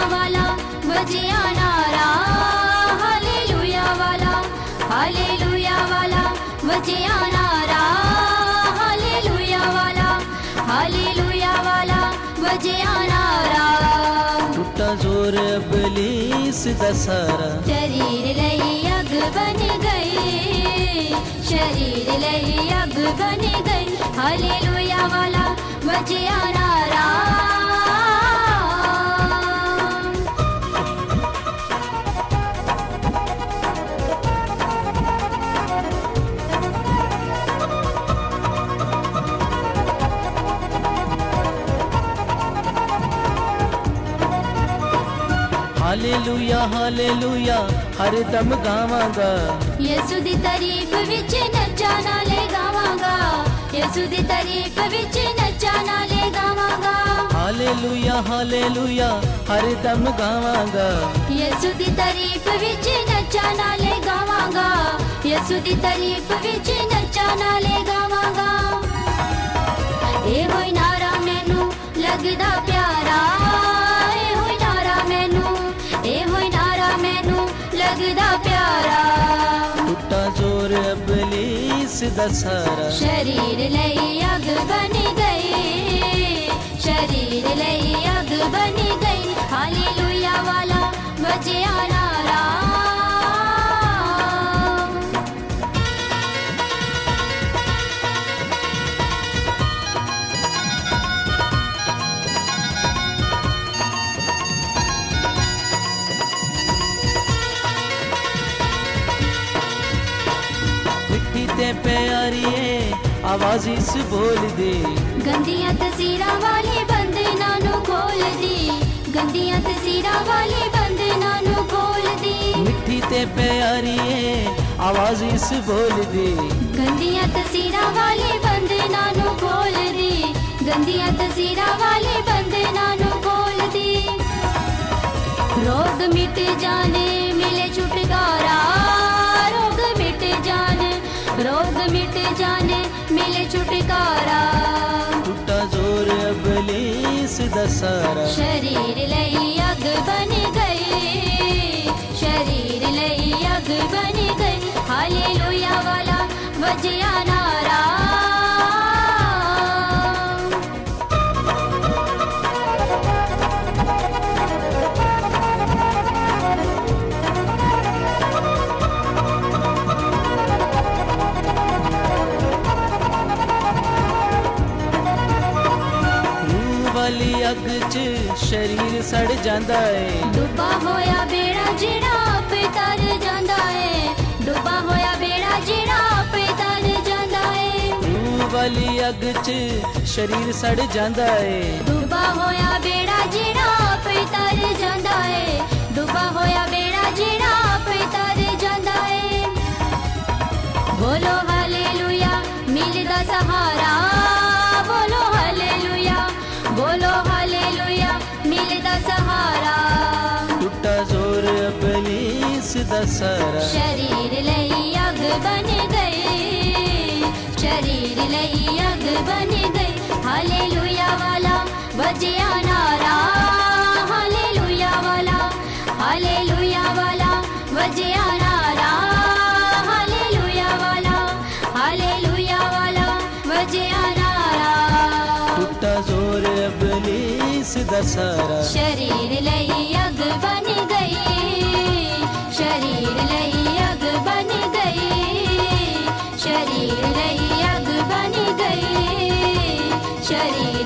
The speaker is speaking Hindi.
वाला बजिया नारा, हालेलुया वाला बजिया नारा, हालेलुया वाला बजिया नारा। टूटा जोर इबलीस दा सारा, शरीर लई अग बन गई, शरीर लई अग बन गई, हालेलुया वाला बजिया नारा। हालेलुया हालेलुया हर दम गावांगा, यसु दी तारीफ विच नच्चा नाले गावांगा, यसु दी तारीफ विच नच्चा नाले गावांगा। हालेलुया हालेलुया हर दम गावांगा, यसु दी तारीफ विच नच्चा नाले गावांगा, यसु दी तारीफ विच नच्चा नाले गावांगा। ए होई नारा मैनू लगदा प्यारा, ए होई नारा मैनू, ए होई नारा मैनू लगदा प्यारा। टूटा जोर इबलीस दा सारा, शरीर लई अग बन गई, शरीर लई अग बन गई, हालेलुया वाला बजिया नारा। ते प्यारिए आवाज इस बोल दे, गंदियां तस्वीरां वाले बंधना नू खोल दी, गंदियां तस्वीरां वाले बंधना नू खोल दी। मिठी ते प्यारिए आवाज इस बोल दे, गंदियां तस्वीरां वाले बंधना नू खोल दी, गंदियां तस्वीरां वाले बंधना नू खोल दी। रोग मिट जाने मिले छुटकारा, रोग मिट जाने, रोग मिट जाने मिले छुटकारा। टूटा जोर इबलीस दा सारा, शरीर लई अग बन गई, शरीर लई अग बन गई, हालेलुया वाला बजिया नारा। वाली अग च शरीर सड़ जांदा है, डुबा होया बेड़ा जेड़ा आपे तर जांदा है, डुबा होया बेड़ा जेड़ा आपे तर जांदा है। रूह वाली अग च शरीर सड़ जांदा है, डुबा होया बेड़ा जेड़ा आपे तर जांदा है, डुबा होया बेड़ा जेड़ा आपे तर जांदा है। बोलो हालेलुया मिलदा सहारा, बोलो हालेलुया, बोलो हालेलुया मिलदा सहारा। टूटा जोर इबलीस दा सारा, शरीर लई अग बन गई, शरीर लई अग बन गई, हालेलुया वाला बजिया नारा, हालेलुया वाला बजिया नारा, हालेलुया वाला बजिया नारा। टूटा जोर इबलीस दा सारा, शरीर लई अग बन गई, शरीर लई अग बन गई, शरीर लई अग बन गई, शरीर